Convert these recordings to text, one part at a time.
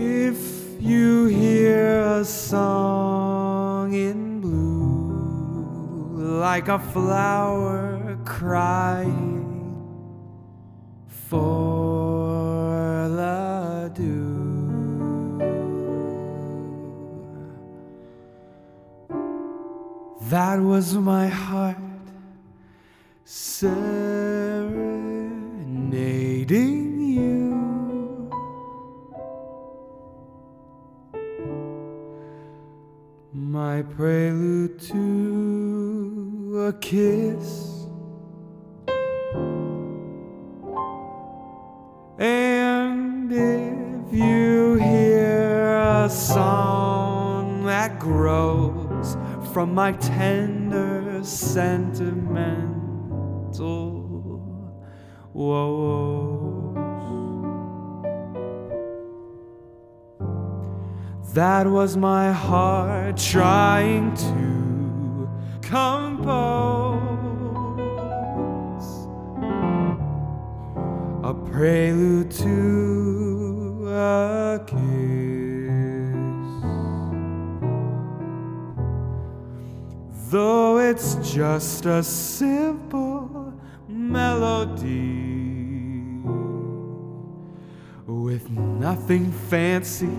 If you hear a song in blue, like a flower crying for the dew, that was my heart serenading you. My prelude to a kiss, and if you hear a song that grows from my tender sentimental woes, that was my heart trying to compose a prelude to a kiss. Though it's just a simple melody with nothing fancy,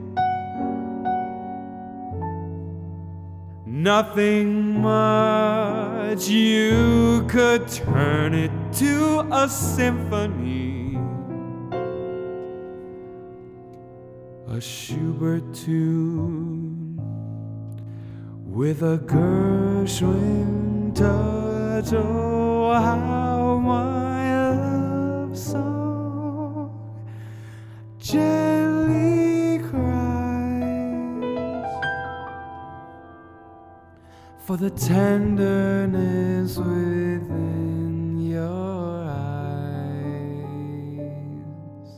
nothing much, you could turn it to a symphony, a Schubert tune with a Gershwin touch. Oh, how my love song gently cries for the tenderness within your eyes.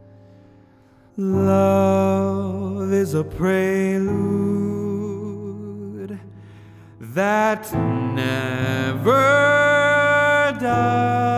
Love is a prelude that never dies.